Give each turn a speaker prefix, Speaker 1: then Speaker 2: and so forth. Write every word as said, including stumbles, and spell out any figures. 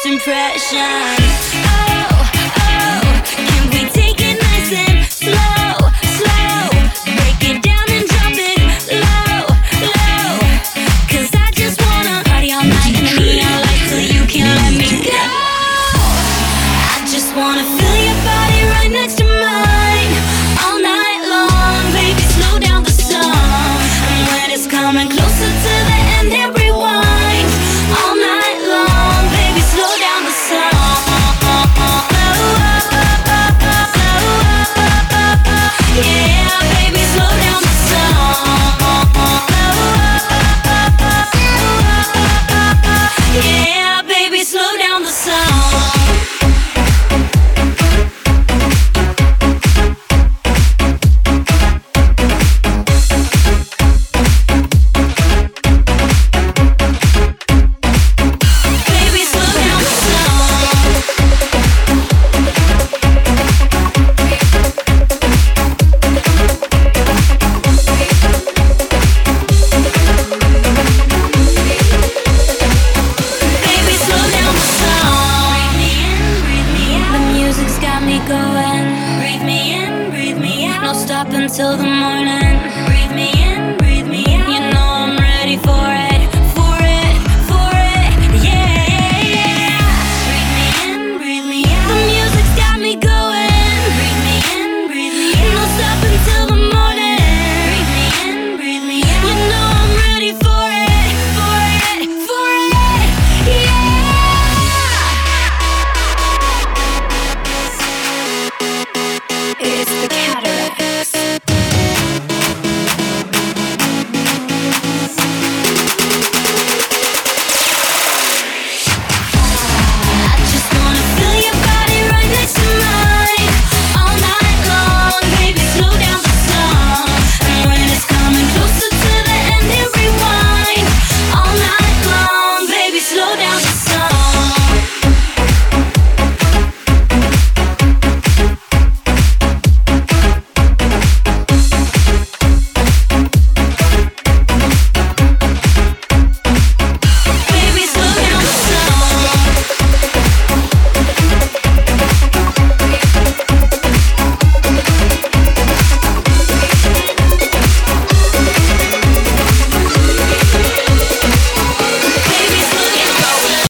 Speaker 1: impression. Oh, oh, can we take it nice and slow, slow? Break it down and drop it low, low. Cause I just wanna party all night in the neon lights till you can't let me go. I just wanna feel your body right next to mine all night long. Baby, slow down the song. And when it's coming closer to the end, hit rewind all night long. Baby, slow down the song. Yeah, baby, slow down the song. Yeah, baby, slow down the song. Going. Breathe me in, breathe me out. No stop until the morning.